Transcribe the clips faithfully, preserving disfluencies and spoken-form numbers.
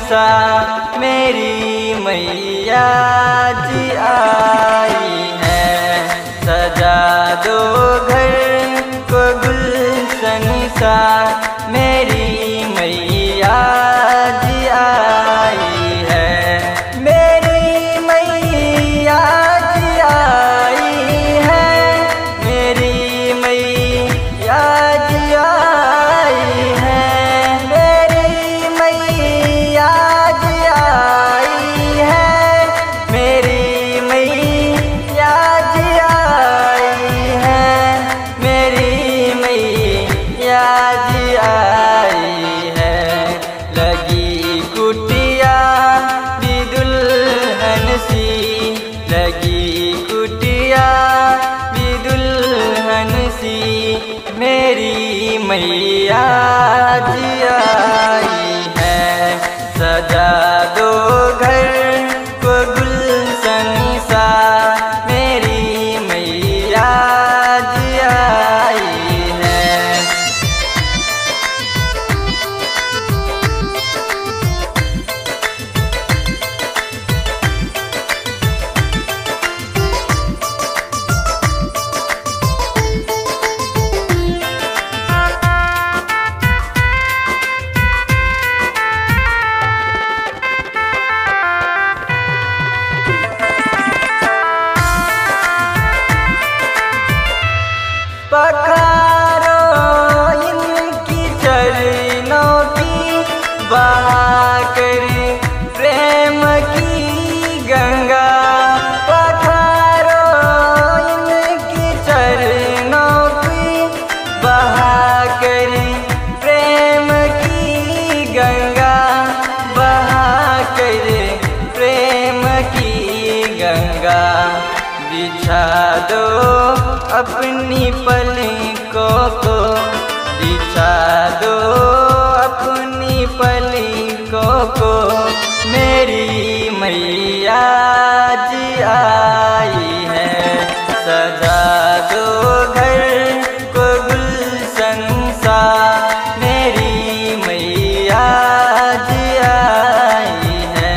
सा मेरी मैया जी आई है। सजा दो घर को गुलशन सा मेरी मैया जी आई है। मेरी मैया जी आई है। मेरी मैया जी आई है। मेरी मैया जी आई है। मेरी मैया जी आई है। मेरी मैया जी आई है। लगी कुटिया भी दुल्हन सी, लगी कुटिया भी दुल्हन सी मेरी मैया जी आई है। सजा दो घर को गुलशन सा मेरी मैया जी आई है। पखारो इनकी चरणों की, बहाकर प्रेम की गंगा। पखारो इनकी चरणों की, बहाकर प्रेम की गंगा। बहाकर प्रेम की गंगा। बिछा दो अपनी पलकों को, बिछा दो अपनी पलकों को मेरी मैया जी आई है। सजा दो घर को गुलशन सा मेरी मैया जी आई है।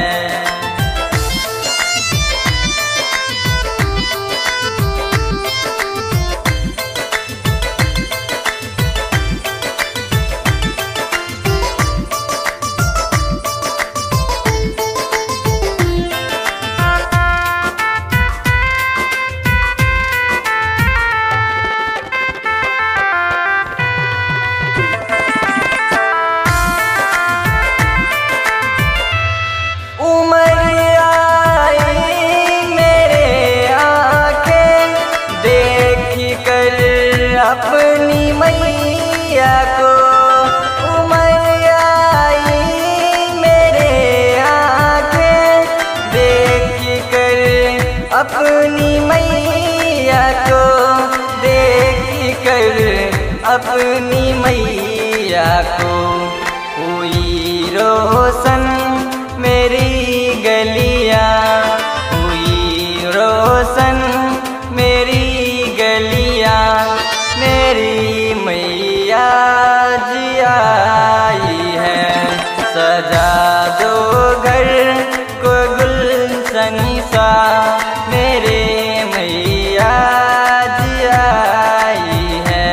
उमर आई मेरे आँखें देख कर अपनी मैया को। उमर आई मेरे आँखें देख कर अपनी मैया को। देख कर अपनी मैया को। हुई रोशन मेरी गलियां, हुई रोशन मेरी गलियां। मेरी मैया जी आई है। सजा दो घर को गुलशन सा मेरे मैया जी आई है।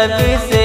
सबसे